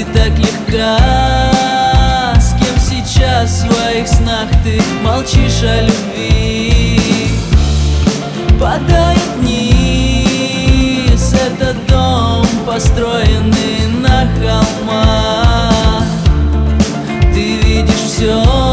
так легка. С кем сейчас в своих снах ты молчишь о любви? Падает вниз этот дом, построенный на холмах. Ты видишь все,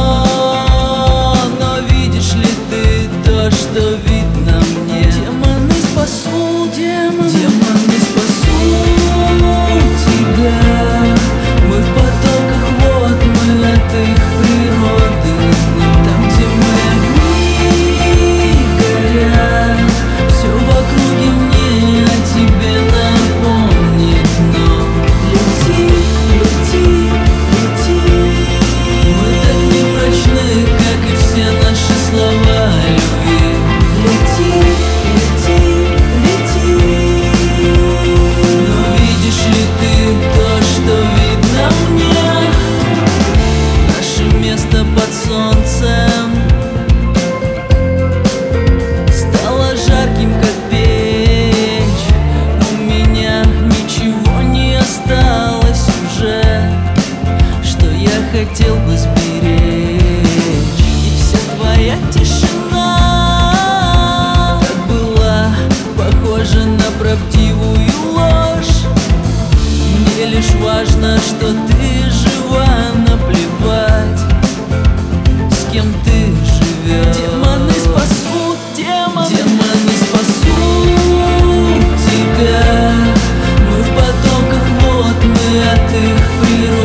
но видишь ли ты то, что видно мне? Демоны спасут, демоны спасут тебя. Мы в потоках, вот мы от их природы. Там, где мы огни горят, все в округе мне о тебе напомнит. Но лети, лети, лети. Мы так непрочны, как и все наши слова любви. Лети, лети, лети. Но видишь ли ты то, что видно мне? Наше место под солнцем стало жарким, как печь. У меня ничего не осталось уже, что я хотел бы сберечь. И вся твоя тишина так была похожа на правдивую ложь. Мне лишь важно, что ты жива, наплевать, с кем ты живешь. Демоны спасут, демоны спасут тебя. Мы в потоках, вот мы от их природы.